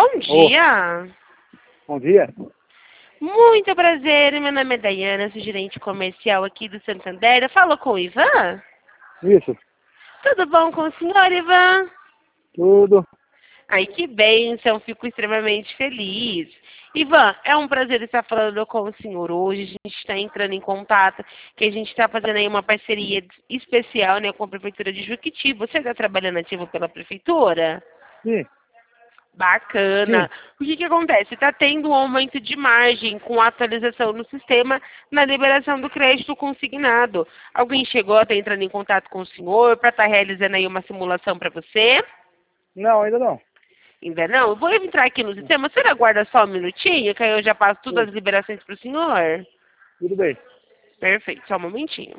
Bom Ô, dia. bom dia. Muito prazer, meu nome é Dayana, sou gerente comercial aqui do Santander. Eu falo com o Ivan? Isso, Tudo bom com o senhor, Ivan? tudo. Ai, que bênção, fico extremamente feliz. Ivan, é um prazer estar falando com o senhor hoje. A gente está entrando em contato, que a gente está fazendo aí uma parceria especial, né, com a Prefeitura de Juquiti. Você está trabalhando ativo pela Prefeitura? Sim, sim. Bacana. O que acontece? Está tendo um aumento de margem com a atualização no sistema na liberação do crédito consignado. Alguém chegou a estar entrando em contato com o senhor para estar realizando aí uma simulação para você? Não, ainda não. Ainda não? Eu vou entrar aqui no sistema. Você aguarda só um minutinho, que aí eu já passo todas Sim, as liberações para o senhor? tudo bem. Perfeito, só um momentinho.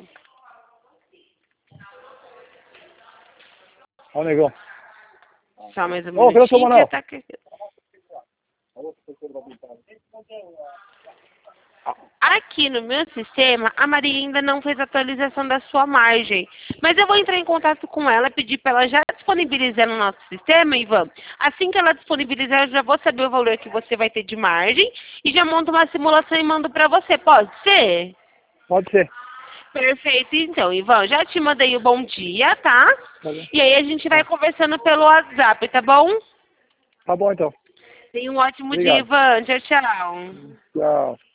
Ó, negão. Só mais um Ô, cadê o seu minutinho que Manuel? está aqui. Aqui no meu sistema, a Maria ainda não fez a atualização da sua margem. Mas eu vou entrar em contato com ela, pedir para ela já disponibilizar no nosso sistema, Ivan. Assim que ela disponibilizar, eu já vou saber o valor que você vai ter de margem e já monto uma simulação e mando para você. Pode ser? Pode ser. Perfeito, então, Ivan. Já te mandei o bom dia, tá? Tá bem. E aí a gente vai Tá. conversando pelo WhatsApp, tá bom? Tá bom, então. Tenha um ótimo dia, Obrigado. Ivan. Tchau, tchau. Tchau.